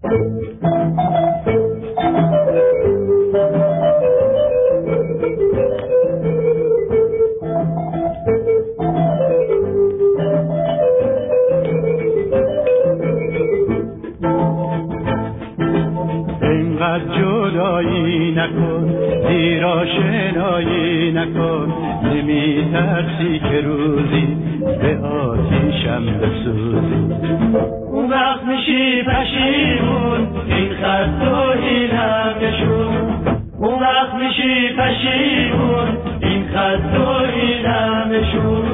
اینقدر جدایی نکن، زیرا شنایی نکن، نمی ترسی که روزی به آتیشم بسوزی. اون وقت میشی پشیمون، این خط و اینم نشون. اون وقت میشی پشیمون، این خط و اینم نشون.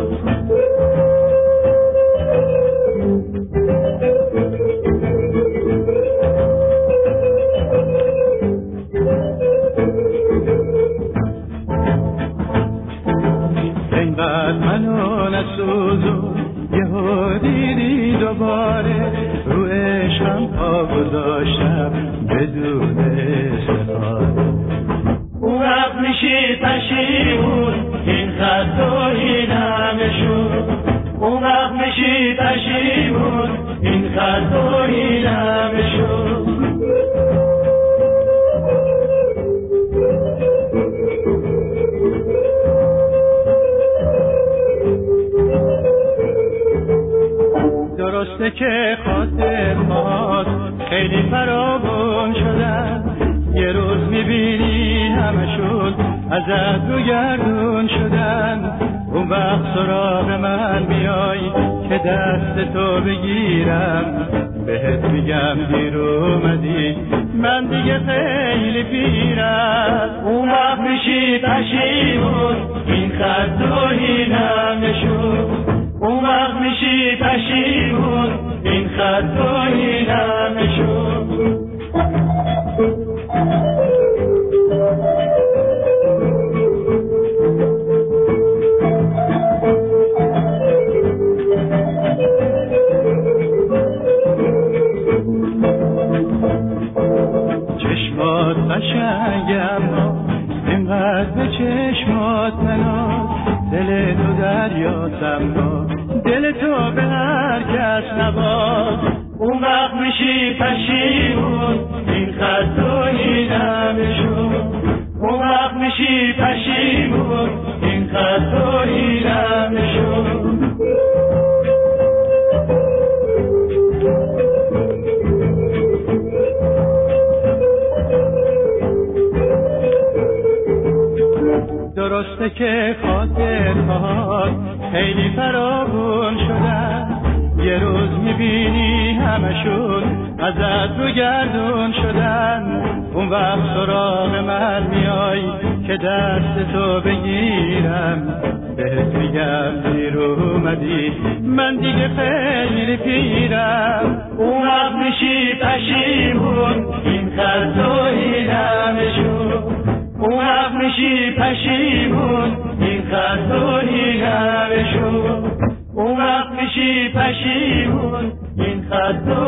اینقدر منو نسوزون، یهو دیدی دوباره رو عشقم پا گذاشتم بدون استفاده. اون وقت میشی پشیمون، این خط و اینم نشون. اون وقت میشی پشیمون، این خط و اینم نشون. درسته که خاطرات خیلی فراوان شدن، یه روز میبینی همشون ازت رو گردون شدن. اون وقت سراغ من میای که دست تو بگیرم، بهت میگم دیر اومدی، من دیگه خیلی پیرم. اون وقت میشی پشیمون، این خط و اینم نشون. اون وقت میشی پشیمون، این خط و اینم نشون. چشمات قشنگ اما اینقدر به چشمات مناد، دل تو دریاست اما دل تو به هر کس نباد. اون وقت میشی پشیمون، این خط و اینم نشون. اون وقت میشی پشیمون، این خط و اینم نشون. درسته که خاطرات خیلی فراوان شدن، یه روز میبینی همشون ازت رو گردون شدن. اون وقت سراغ من میای که دست تو بگیرم، بهت میگم دیر اومدی، من دیگه خیلی پیرم. اون وقت میشی پشیمون، این خط و اینم نشون. اون وقت میشی پشیمون، این خط و اینم نشون. اون وقت میشی پشیمون، این خط و